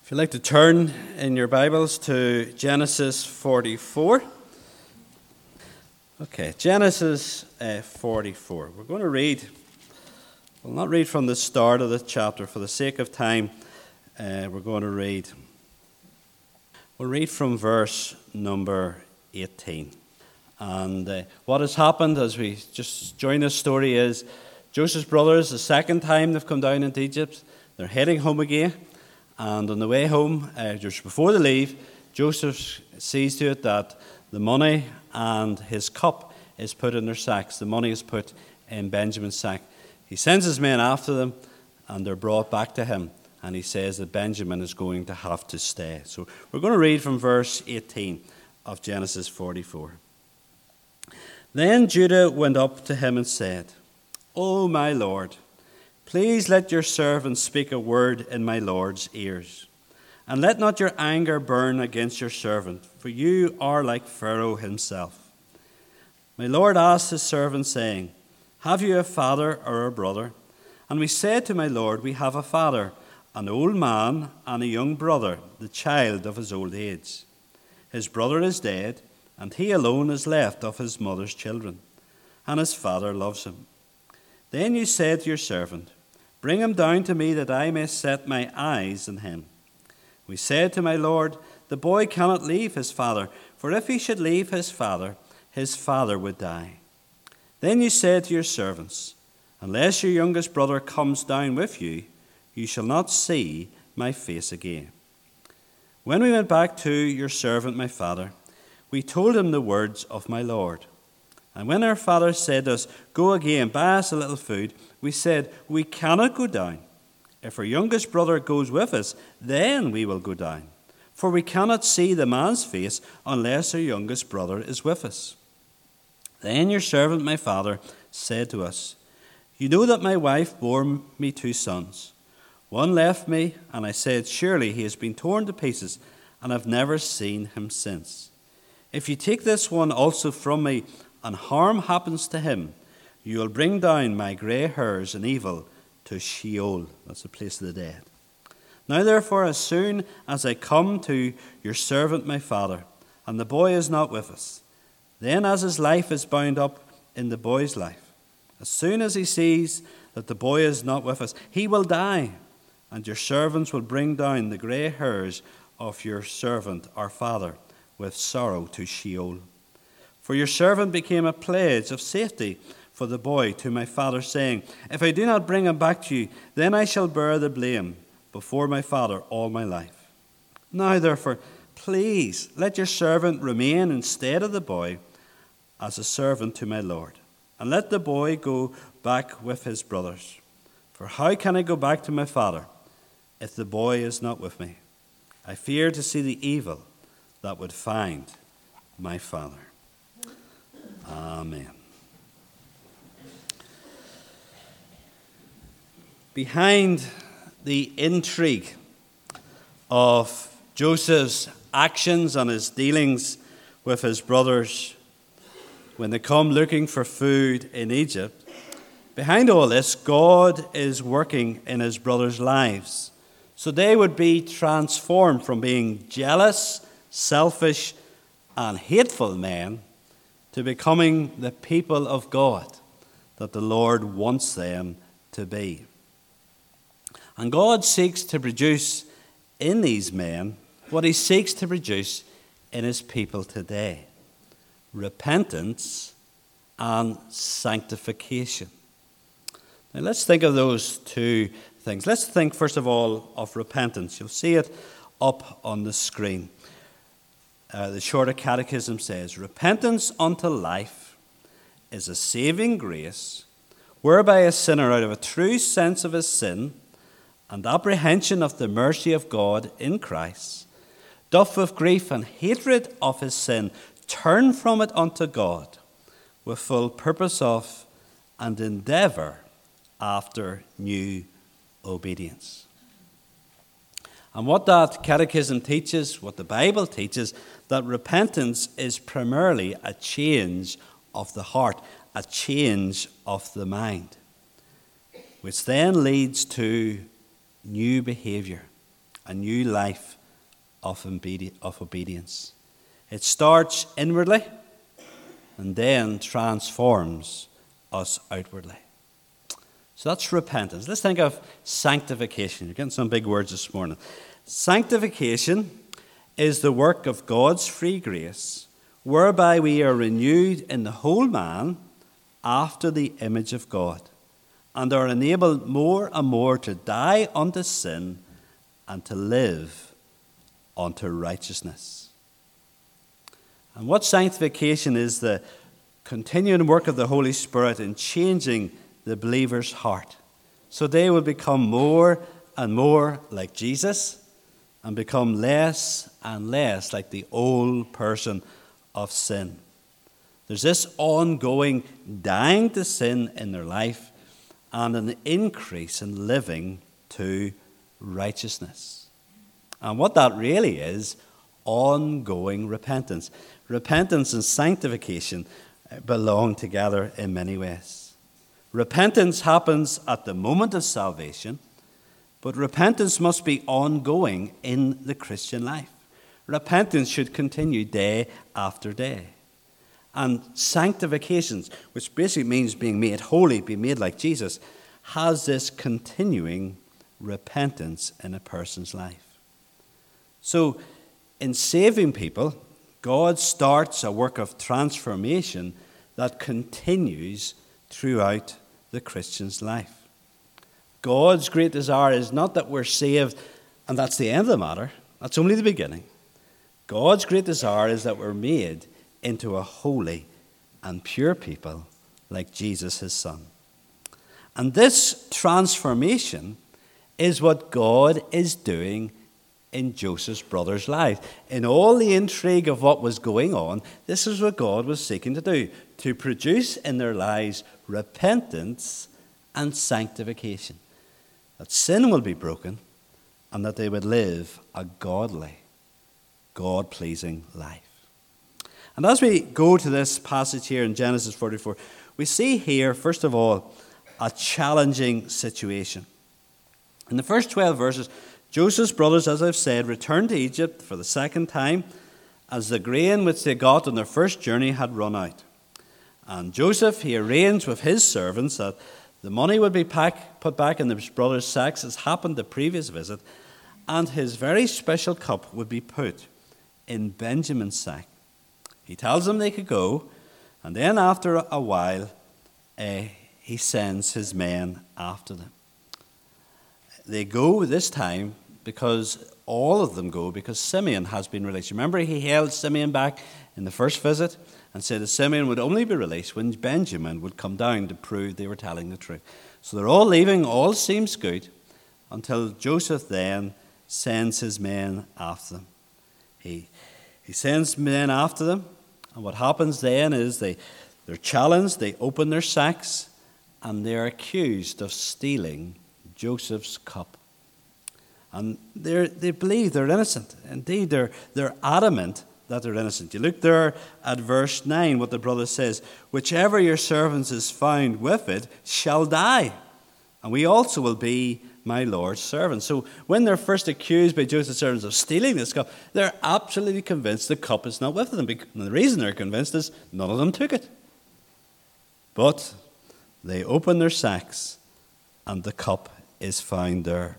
If you'd like to turn in your Bibles to Genesis 44. Okay, Genesis 44. We're going to read, we'll not read from the start of the chapter for the sake of time. We're going to read. We'll read from verse number 18. And what has happened as we just join this story is Joseph's brothers, the second time they've come down into Egypt, they're heading home again. And on the way home, just before they leave, Joseph sees to it that the money and his cup is put in their sacks. The money is put in Benjamin's sack. He sends his men after them, and they're brought back to him. And he says that Benjamin is going to have to stay. So we're going to read from verse 18 of Genesis 44. Then Judah went up to him and said, "O my Lord, please let your servant speak a word in my Lord's ears. And let not your anger burn against your servant, for you are like Pharaoh himself." My Lord asked his servant, saying, "Have you a father or a brother?" And we said to my Lord, "We have a father, an old man, and a young brother, the child of his old age. His brother is dead, and he alone is left of his mother's children, and his father loves him." Then you said to your servant, "Bring him down to me, that I may set my eyes on him." We said to my Lord, "The boy cannot leave his father, for if he should leave his father would die." Then you said to your servants, "Unless your youngest brother comes down with you, you shall not see my face again." When we went back to your servant my father, we told him the words of my Lord. And when our father said to us, "Go again, buy us a little food," we said, "We cannot go down. If our youngest brother goes with us, then we will go down. For we cannot see the man's face unless our youngest brother is with us." Then your servant my father said to us, "You know that my wife bore me 2 sons. One left me, and I said, 'Surely he has been torn to pieces, and I've never seen him since.' If you take this one also from me, and harm happens to him, you will bring down my grey hairs in evil to Sheol." That's the place of the dead. "Now therefore, as soon as I come to your servant my father, and the boy is not with us, then as his life is bound up in the boy's life, as soon as he sees that the boy is not with us, he will die, and your servants will bring down the grey hairs of your servant our father with sorrow to Sheol. For your servant became a pledge of safety for the boy to my father, saying, 'If I do not bring him back to you, then I shall bear the blame before my father all my life.' Now therefore, please let your servant remain instead of the boy as a servant to my Lord, and let the boy go back with his brothers. For how can I go back to my father if the boy is not with me? I fear to see the evil that would find my father." Amen. Behind the intrigue of Joseph's actions and his dealings with his brothers when they come looking for food in Egypt, behind all this, God is working in his brothers' lives. So they would be transformed from being jealous, selfish, and hateful men to becoming the people of God that the Lord wants them to be. And God seeks to produce in these men what he seeks to produce in his people today: repentance and sanctification. Now let's think of those two things. Let's think first of all of repentance. You'll see it up on the screen. The Shorter Catechism says, "Repentance unto life is a saving grace, whereby a sinner, out of a true sense of his sin and apprehension of the mercy of God in Christ, doth with grief and hatred of his sin turn from it unto God, with full purpose of and endeavour after new obedience." And what that catechism teaches, what the Bible teaches, that repentance is primarily a change of the heart, a change of the mind, which then leads to new behaviour, a new life of obedience. It starts inwardly and then transforms us outwardly. So that's repentance. Let's think of sanctification. You're getting some big words this morning. Sanctification is the work of God's free grace, whereby we are renewed in the whole man after the image of God, and are enabled more and more to die unto sin and to live unto righteousness. And what sanctification is the continuing work of the Holy Spirit in changing the believer's heart, so they will become more and more like Jesus and become less and less like the old person of sin. There's this ongoing dying to sin in their life and an increase in living to righteousness. And what that really is, ongoing repentance. Repentance and sanctification belong together in many ways. Repentance happens at the moment of salvation, but repentance must be ongoing in the Christian life. Repentance should continue day after day. And sanctification, which basically means being made holy, being made like Jesus, has this continuing repentance in a person's life. So, in saving people, God starts a work of transformation that continues throughout the Christian's life. God's great desire is not that we're saved and that's the end of the matter. That's only the beginning. God's great desire is that we're made into a holy and pure people like Jesus, his Son. And this transformation is what God is doing in Joseph's brothers' lives. In all the intrigue of what was going on, this is what God was seeking to do, to produce in their lives repentance and sanctification. That sin will be broken and that they would live a godly, God-pleasing life. And as we go to this passage here in Genesis 44, we see here, first of all, a challenging situation. In the first 12 verses, Joseph's brothers, as I've said, returned to Egypt for the second time as the grain which they got on their first journey had run out. And Joseph, he arranged with his servants that the money would be put back in his brothers' sacks as happened the previous visit, and his very special cup would be put in Benjamin's sack. He tells them they could go, and then after a while, he sends his men after them. They go this time because all of them go because Simeon has been released. Remember, he held Simeon back in the first visit and said that Simeon would only be released when Benjamin would come down to prove they were telling the truth. So they're all leaving, all seems good, until Joseph then sends his men after them. He sends men after them, and what happens then is they're challenged, they open their sacks, and they're accused of stealing Joseph's cup. And they believe they're innocent. Indeed, they're adamant that they're innocent. You look there at verse 9, what the brother says, "Whichever your servants is found with it shall die, and we also will be my Lord's servants." So when they're first accused by Joseph's servants of stealing this cup, they're absolutely convinced the cup is not with them. And the reason they're convinced is none of them took it. But they open their sacks, and the cup is found there.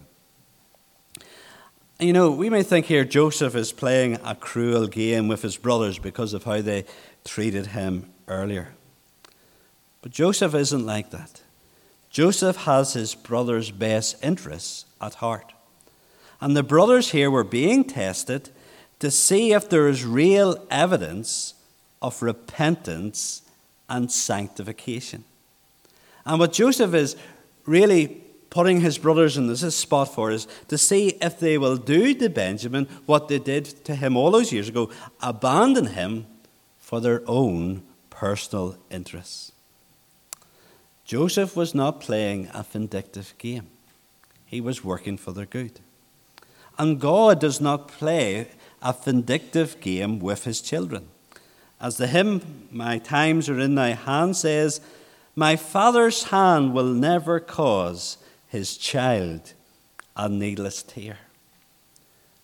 You know, we may think here Joseph is playing a cruel game with his brothers because of how they treated him earlier. But Joseph isn't like that. Joseph has his brothers' best interests at heart. And the brothers here were being tested to see if there is real evidence of repentance and sanctification. And what Joseph is really putting his brothers in this spot for is to see if they will do to Benjamin what they did to him all those years ago, abandon him for their own personal interests. Joseph was not playing a vindictive game. He was working for their good. And God does not play a vindictive game with his children. As the hymn, "My times are in thy hand," says, "My Father's hand will never cause his child a needless tear."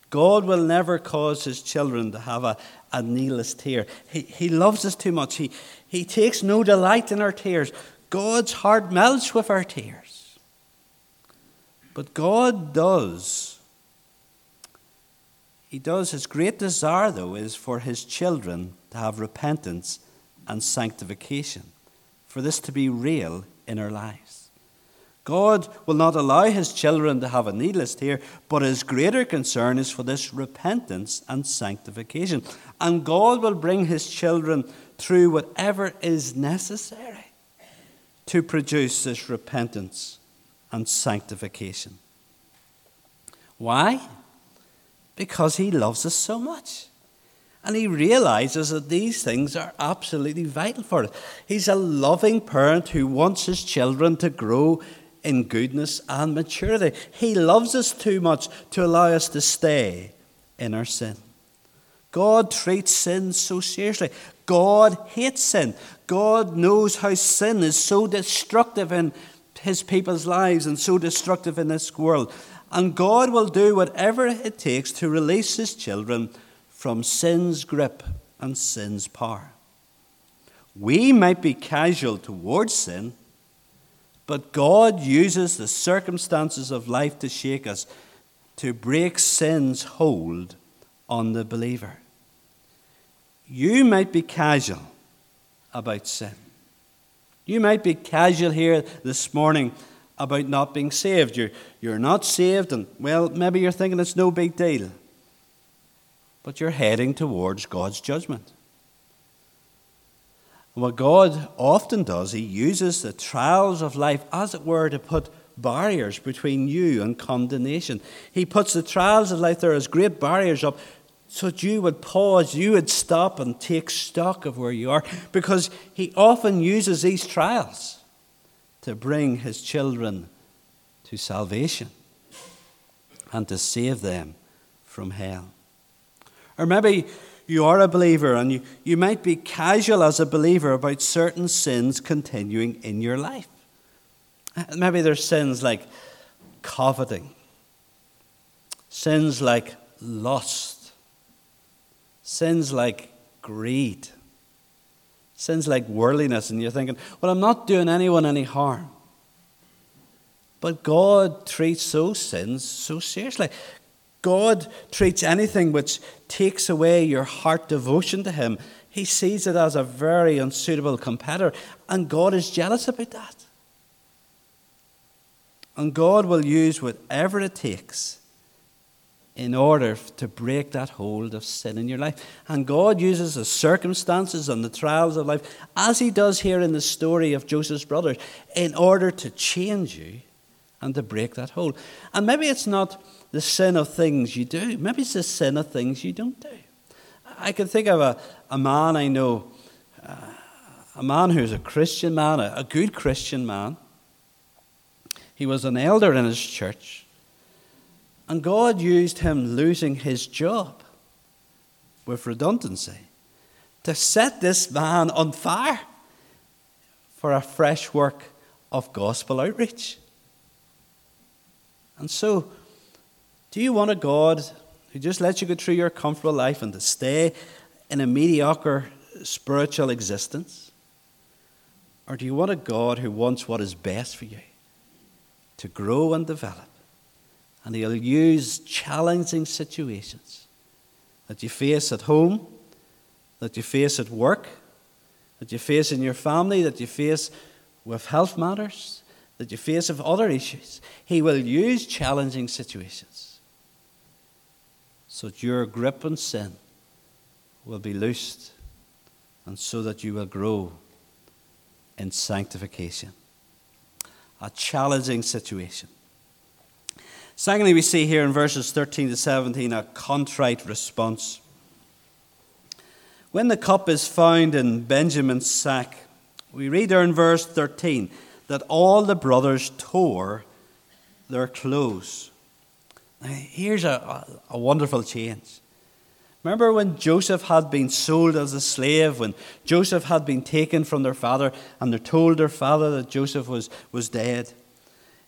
God will never cause his children to have a needless tear. He loves us too much. He takes no delight in our tears. God's heart melts with our tears. But God does. He does. His great desire, though, is for his children to have repentance and sanctification, for this to be real in our lives. God will not allow his children to have a needless tear, but his greater concern is for this repentance and sanctification. And God will bring his children through whatever is necessary to produce this repentance and sanctification. Why? Because he loves us so much. And he realizes that these things are absolutely vital for us. He's a loving parent who wants his children to grow in goodness and maturity. He loves us too much to allow us to stay in our sin. God treats sin so seriously. God hates sin. God knows how sin is so destructive in his people's lives and so destructive in this world. And God will do whatever it takes to release his children from sin's grip and sin's power. We might be casual towards sin, but God uses the circumstances of life to shake us, to break sin's hold on the believer. You might be casual about sin. You might be casual here this morning about not being saved. You're not saved, and well, maybe you're thinking it's no big deal. But you're heading towards God's judgment. And what God often does, he uses the trials of life, as it were, to put barriers between you and condemnation. He puts the trials of life there as great barriers up so that you would pause, you would stop and take stock of where you are. Because he often uses these trials to bring his children to salvation and to save them from hell. Or maybe you are a believer and you might be casual as a believer about certain sins continuing in your life. Maybe there's sins like coveting, sins like lust, sins like greed, sins like worldliness, and you're thinking, well, I'm not doing anyone any harm. But God treats those sins so seriously. God treats anything which takes away your heart devotion to him. He sees it as a very unsuitable competitor, and God is jealous about that. And God will use whatever it takes in order to break that hold of sin in your life. And God uses the circumstances and the trials of life, as he does here in the story of Joseph's brothers, in order to change you and to break that hold. And maybe it's not the sin of things you do. Maybe it's the sin of things you don't do. I can think of a man I know, a man who's a Christian man, a good Christian man. He was an elder in his church. And God used him losing his job with redundancy to set this man on fire for a fresh work of gospel outreach. And so, do you want a God who just lets you go through your comfortable life and to stay in a mediocre spiritual existence? Or do you want a God who wants what is best for you, to grow and develop? And he'll use challenging situations that you face at home, that you face at work, that you face in your family, that you face with health matters, that you face with other issues. He will use challenging situations so that your grip on sin will be loosed and so that you will grow in sanctification. A challenging situation. Secondly, we see here in verses 13 to 17 a contrite response. When the cup is found in Benjamin's sack, we read there in verse 13 that all the brothers tore their clothes. Now, here's a wonderful change. Remember when Joseph had been sold as a slave, when Joseph had been taken from their father and they told their father that Joseph was dead?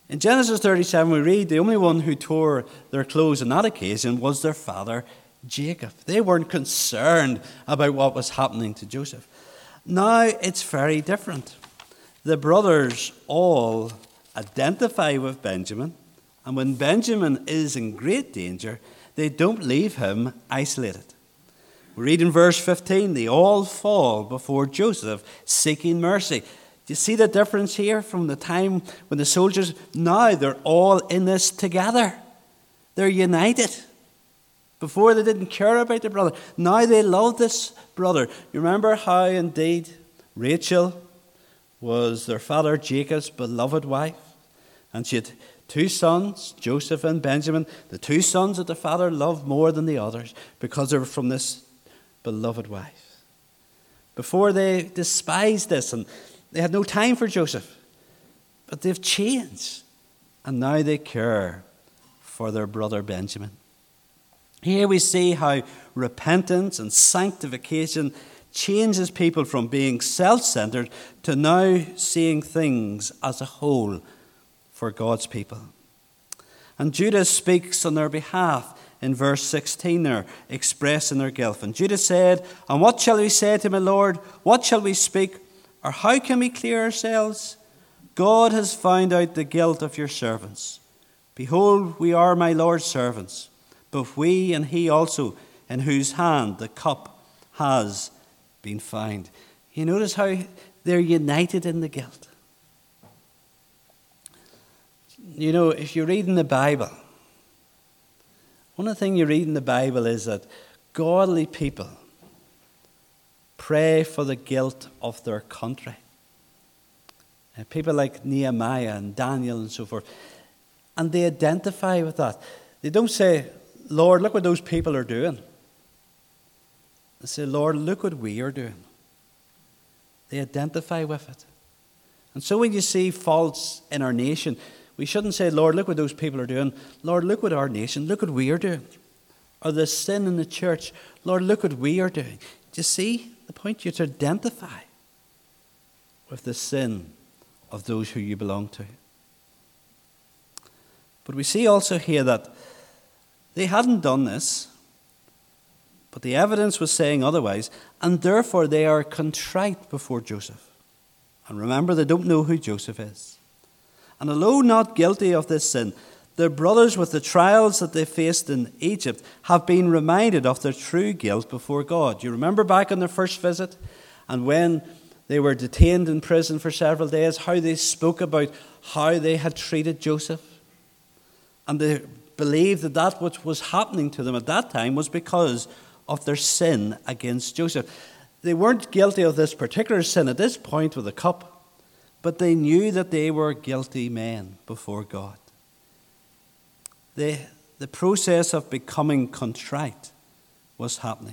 In Genesis 37, we read the only one who tore their clothes on that occasion was their father, Jacob. They weren't concerned about what was happening to Joseph. Now it's very different. The brothers all identify with Benjamin, and when Benjamin is in great danger, they don't leave him isolated. We read in verse 15, they all fall before Joseph, seeking mercy. Do you see the difference here from the time when the soldiers, now they're all in this together. They're united. Before they didn't care about their brother. Now they love this brother. You remember how indeed Rachel was their father Jacob's beloved wife? And she had two sons, Joseph and Benjamin, the two sons that their father loved more than the others because they were from this beloved wife. Before they despised this and they had no time for Joseph. But they've changed. And now they care for their brother Benjamin. Here we see how repentance and sanctification changes people from being self-centered to now seeing things as a whole for God's people. And Judah speaks on their behalf in verse 16 there, expressing their guilt. And Judah said, "And what shall we say to my Lord? What shall we speak? Or how can we clear ourselves? God has found out the guilt of your servants. Behold, we are my Lord's servants, both we and he also, in whose hand the cup has been found." You notice how they're united in the guilt. You know, if you read in the Bible, one of the things you read in the Bible is that godly people pray for the guilt of their country. And people like Nehemiah and Daniel and so forth. And they identify with that. They don't say, "Lord, look what those people are doing." They say, "Lord, look what we are doing." They identify with it. And so when you see faults in our nation, we shouldn't say, "Lord, look what those people are doing." Lord, look what our nation, look what we are doing. Or the sin in the church, Lord, look what we are doing. Do you see the point? You to identify with the sin of those who you belong to. But we see also here that they hadn't done this, but the evidence was saying otherwise, and therefore they are contrite before Joseph. And remember, they don't know who Joseph is. And although not guilty of this sin, their brothers, with the trials that they faced in Egypt, have been reminded of their true guilt before God. You remember back on their first visit, and when they were detained in prison for several days, how they spoke about how they had treated Joseph. And they believed that that which was happening to them at that time was because of their sin against Joseph. They weren't guilty of this particular sin at this point with the cup, but they knew that they were guilty men before God. The process of becoming contrite was happening.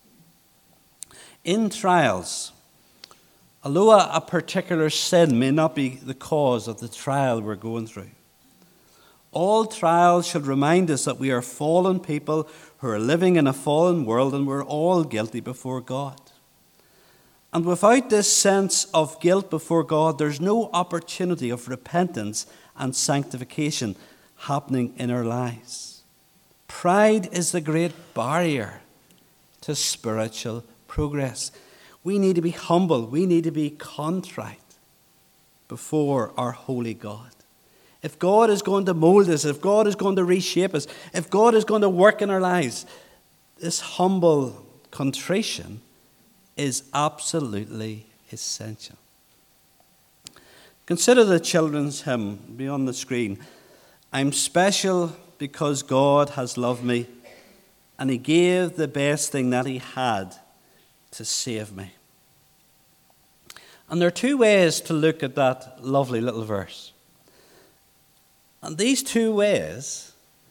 In trials, although a particular sin may not be the cause of the trial we're going through, all trials should remind us that we are fallen people who are living in a fallen world, and we're all guilty before God. And without this sense of guilt before God, there's no opportunity of repentance and sanctification happening in our lives. Pride is the great barrier to spiritual progress. We need to be humble. We need to be contrite before our holy God. If God is going to mold us, if God is going to reshape us, if God is going to work in our lives, this humble contrition is absolutely essential. Consider the children's hymn beyond the screen. I'm special because God has loved me, and he gave the best thing that he had to save me. And there are two ways to look at that lovely little verse. And these two ways,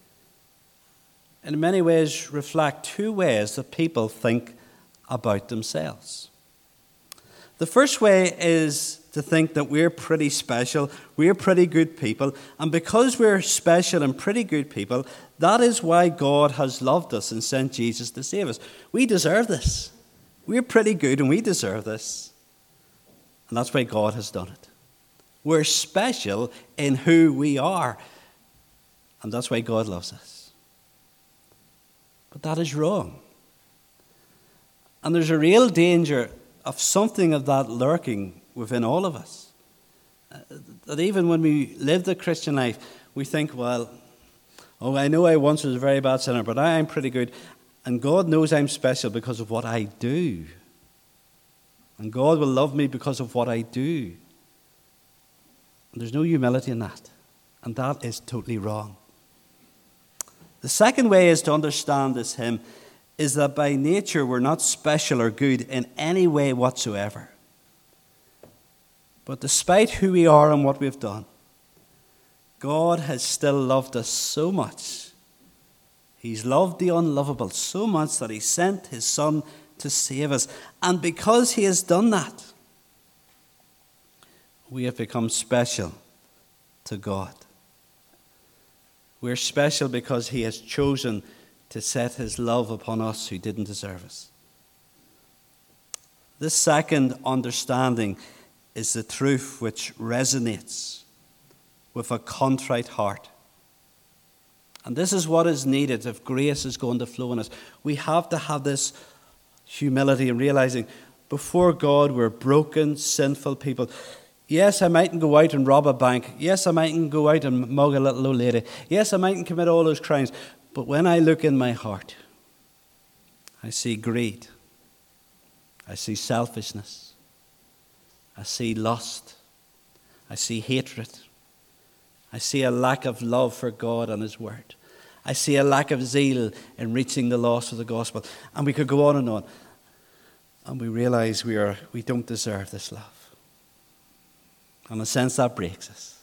in many ways, reflect two ways that people think about themselves. The first way is to think that we're pretty special, we're pretty good people, and because we're special and pretty good people, that is why God has loved us and sent Jesus to save us. We deserve this. We're pretty good and we deserve this. And that's why God has done it. We're special in who we are. And that's why God loves us. But that is wrong. And there's a real danger of something of that lurking within all of us. That even when we live the Christian life, we think, well, I know I once was a very bad sinner, but I'm pretty good. And God knows I'm special because of what I do. And God will love me because of what I do. And there's no humility in that. And that is totally wrong. The second way is to understand this hymn is that by nature we're not special or good in any way whatsoever. But despite who we are and what we've done, God has still loved us so much. He's loved the unlovable so much that he sent his Son to save us. And because he has done that, we have become special to God. We're special because he has chosen to set his love upon us who didn't deserve us. This second understanding is the truth which resonates with a contrite heart. And this is what is needed if grace is going to flow in us. We have to have this humility and realizing before God we're broken, sinful people. Yes, I mightn't go out and rob a bank. Yes, I mightn't go out and mug a little old lady. Yes, I mightn't commit all those crimes. But when I look in my heart, I see greed. I see selfishness. I see lust. I see hatred. I see a lack of love for God and his word. I see a lack of zeal in reaching the lost of the gospel. And we could go on. And we realize we don't deserve this love. And in a sense, that breaks us.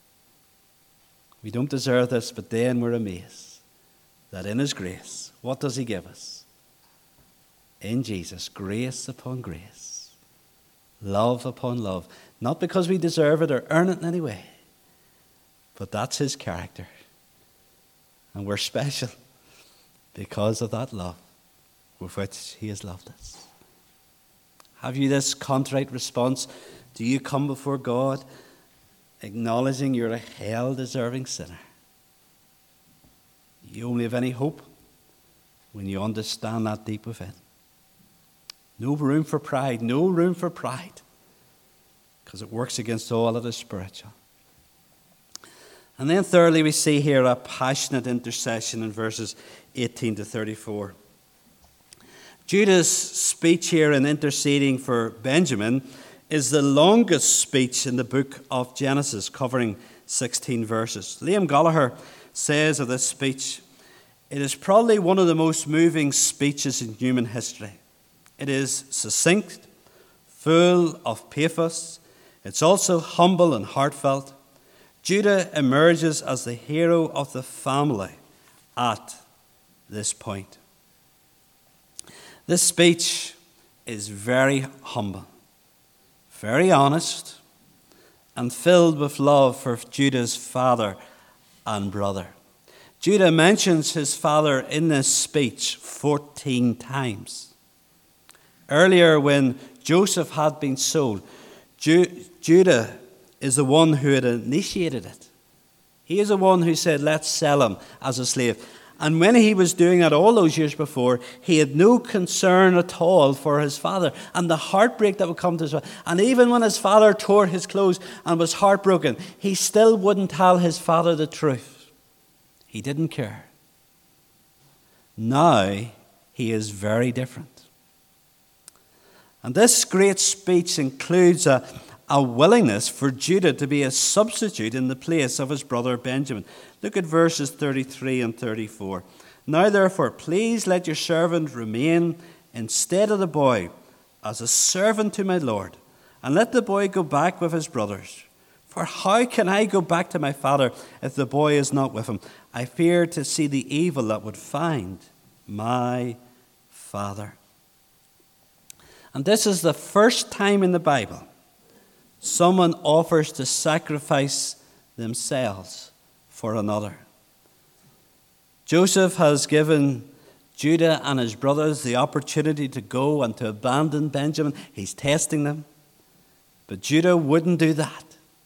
We don't deserve this, but then we're amazed that in his grace, what does he give us? In Jesus, grace upon grace, love upon love. Not because we deserve it or earn it in any way, but that's his character. And we're special because of that love with which he has loved us. Have you this contrite response? Do you come before God acknowledging you're a hell-deserving sinner? You only have any hope when you understand that deep within. No room for pride, no room for pride, because it works against all that is spiritual. And then thirdly, we see here a passionate intercession in verses 18 to 34. Judah's speech here in interceding for Benjamin is the longest speech in the book of Genesis, covering 16 verses. Liam Gallagher says of this speech, it is probably one of the most moving speeches in human history. It is succinct, full of pathos. It's also humble and heartfelt. Judah emerges as the hero of the family at this point. This speech is very humble, very honest, and filled with love for Judah's father and brother. Judah mentions his father in this speech 14 times. Earlier, when Joseph had been sold, Judah is the one who had initiated it. He is the one who said, let's sell him as a slave. And when he was doing it all those years before, he had no concern at all for his father and the heartbreak that would come to his father. And even when his father tore his clothes and was heartbroken, he still wouldn't tell his father the truth. He didn't care. Now, he is very different. And this great speech includes a willingness for Judah to be a substitute in the place of his brother Benjamin. Look at verses 33 and 34. Now therefore, please let your servant remain instead of the boy as a servant to my Lord, and let the boy go back with his brothers. For how can I go back to my father if the boy is not with him? I fear to see the evil that would find my father. And this is the first time in the Bible someone offers to sacrifice themselves for another. Joseph has given Judah and his brothers the opportunity to go and to abandon Benjamin. He's testing them. But Judah wouldn't do that.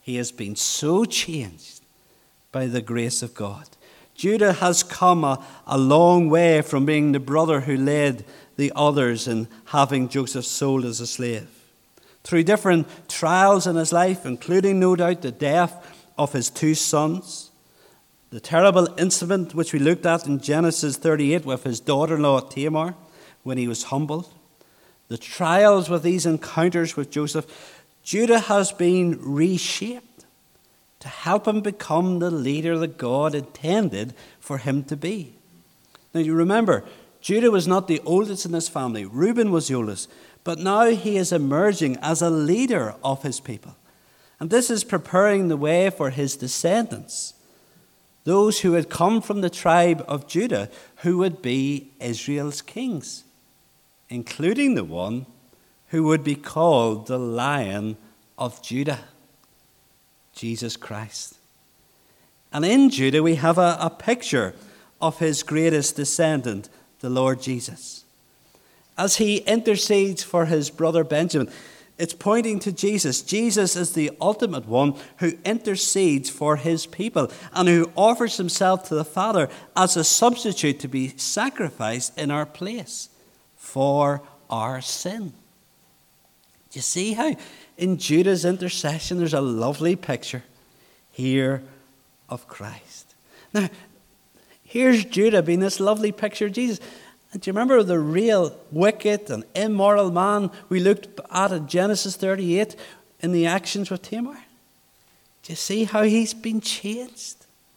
he has been so changed by the grace of God. Judah has come a long way from being the brother who led the others in having Joseph sold as a slave. Through different trials in his life, including no doubt the death of his 2 sons, the terrible incident which we looked at in Genesis 38 with his daughter-in-law Tamar when he was humbled, the trials with these encounters with Joseph, Judah has been reshaped to help him become the leader that God intended for him to be. Now you remember, Judah was not the oldest in his family. Reuben was the oldest. But now he is emerging as a leader of his people. And this is preparing the way for his descendants, those who had come from the tribe of Judah, who would be Israel's kings, including the one who would be called the Lion of Judah, Jesus Christ. And in Judah we have a picture of his greatest descendant, the Lord Jesus. As he intercedes for his brother Benjamin, it's pointing to Jesus. Jesus is the ultimate one who intercedes for his people and who offers himself to the Father as a substitute to be sacrificed in our place for our sin. Do you see how in Judah's intercession there's a lovely picture here of Christ? Now, here's Judah being this lovely picture of Jesus. And do you remember the real wicked and immoral man we looked at in Genesis 38 in the actions with Tamar? Do you see how he's been changed?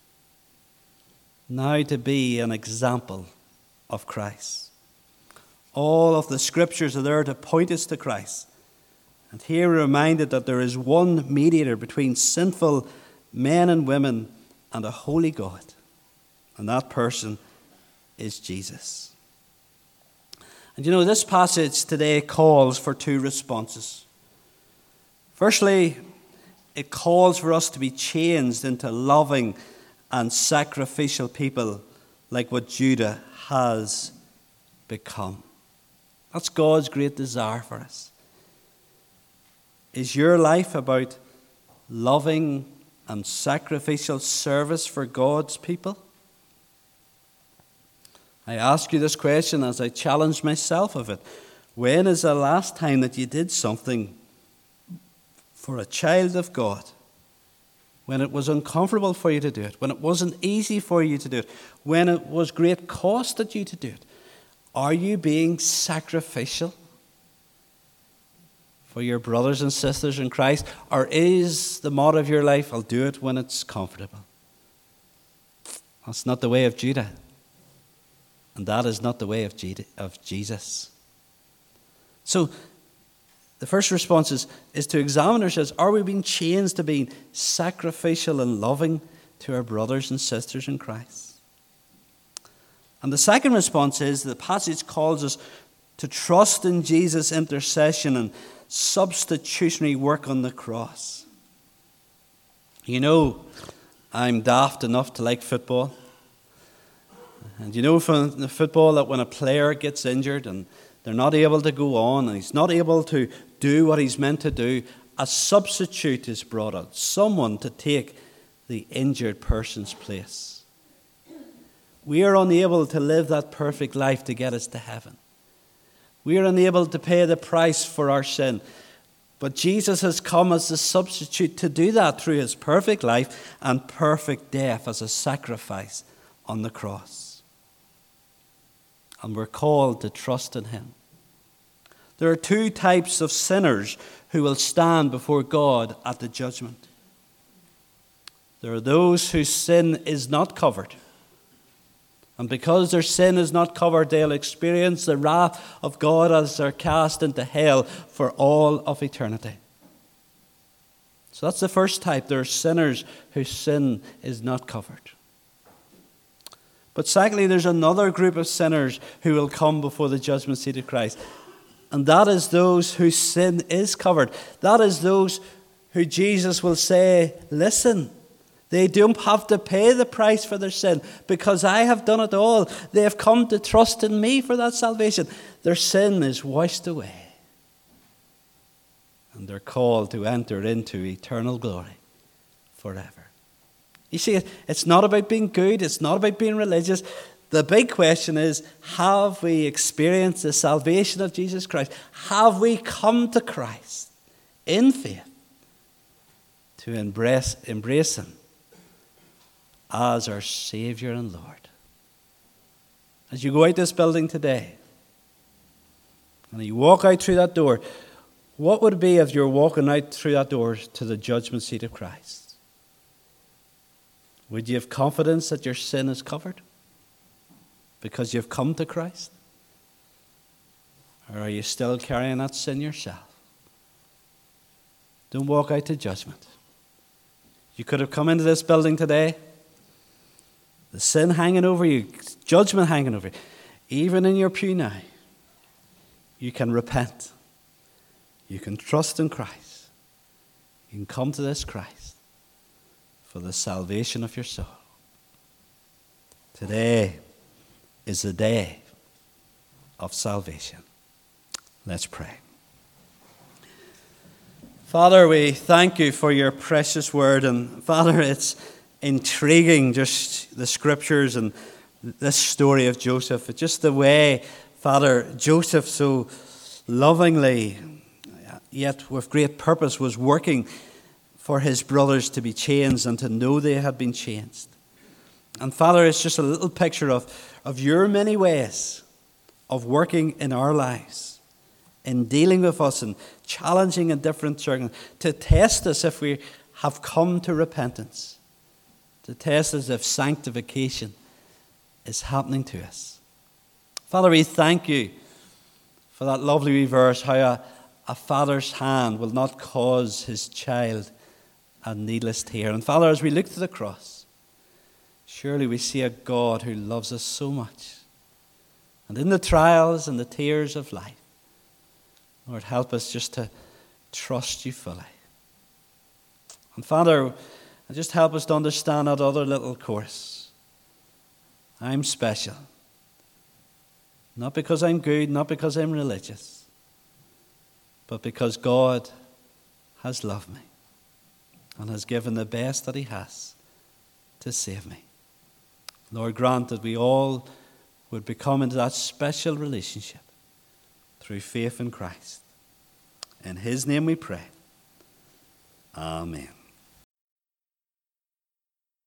Now to be an example of Christ. All of the scriptures are there to point us to Christ. And here we're reminded that there is one mediator between sinful men and women and a holy God. And that person is Jesus. And you know, this passage today calls for 2 responses. Firstly, it calls for us to be changed into loving and sacrificial people like what Judah has become. That's God's great desire for us. Is your life about loving and sacrificial service for God's people? I ask you this question as I challenge myself of it. When is the last time that you did something for a child of God when it was uncomfortable for you to do it, when it wasn't easy for you to do it, when it was great cost at you to do it? Are you being sacrificial for your brothers and sisters in Christ? Or is the motto of your life, I'll do it when it's comfortable? That's not the way of Judah. And that is not the way of Jesus. So, the first response is to examine ourselves. Are we being changed to being sacrificial and loving to our brothers and sisters in Christ? And the second response is the passage calls us to trust in Jesus' intercession and substitutionary work on the cross. You know, I'm daft enough to like football. And you know from the football that when a player gets injured and they're not able to go on and he's not able to do what he's meant to do, a substitute is brought out, someone to take the injured person's place. We are unable to live that perfect life to get us to heaven. We are unable to pay the price for our sin. But Jesus has come as a substitute to do that through his perfect life and perfect death as a sacrifice on the cross. And we're called to trust in him. There are 2 types of sinners who will stand before God at the judgment. There are those whose sin is not covered. And because their sin is not covered, they'll experience the wrath of God as they're cast into hell for all of eternity. So that's the first type. There are sinners whose sin is not covered. But secondly, there's another group of sinners who will come before the judgment seat of Christ. And that is those whose sin is covered. That is those who Jesus will say, listen, they don't have to pay the price for their sin because I have done it all. They have come to trust in me for that salvation. Their sin is washed away. And they're called to enter into eternal glory forever. You see, it's not about being good. It's not about being religious. The big question is, have we experienced the salvation of Jesus Christ? Have we come to Christ in faith to embrace Him as our Savior and Lord? As you go out this building today, and you walk out through that door, what would it be if you're walking out through that door to the judgment seat of Christ? Would you have confidence that your sin is covered because you've come to Christ? Or are you still carrying that sin yourself? Don't walk out to judgment. You could have come into this building today, the sin hanging over you, judgment hanging over you. Even in your pew now, you can repent. You can trust in Christ. You can come to this Christ for the salvation of your soul. Today is the day of salvation. Let's pray. Father, we thank you for your precious word. And Father, it's intriguing, just the scriptures and this story of Joseph. It's just the way, Father, Joseph so lovingly, yet with great purpose, was working for his brothers to be changed and to know they had been changed. And Father, it's just a little picture of your many ways of working in our lives, in dealing with us and challenging in different circumstances, to test us if we have come to repentance, to test us if sanctification is happening to us. Father, we thank you for that lovely verse, how a father's hand will not cause his child a needless tear. And Father, as we look to the cross, surely we see a God who loves us so much. And in the trials and the tears of life, Lord, help us just to trust you fully. And Father, just help us to understand that other little course. I'm special. Not because I'm good, not because I'm religious, but because God has loved me and has given the best that He has to save me. Lord, grant that we all would become into that special relationship through faith in Christ. In His name we pray. Amen.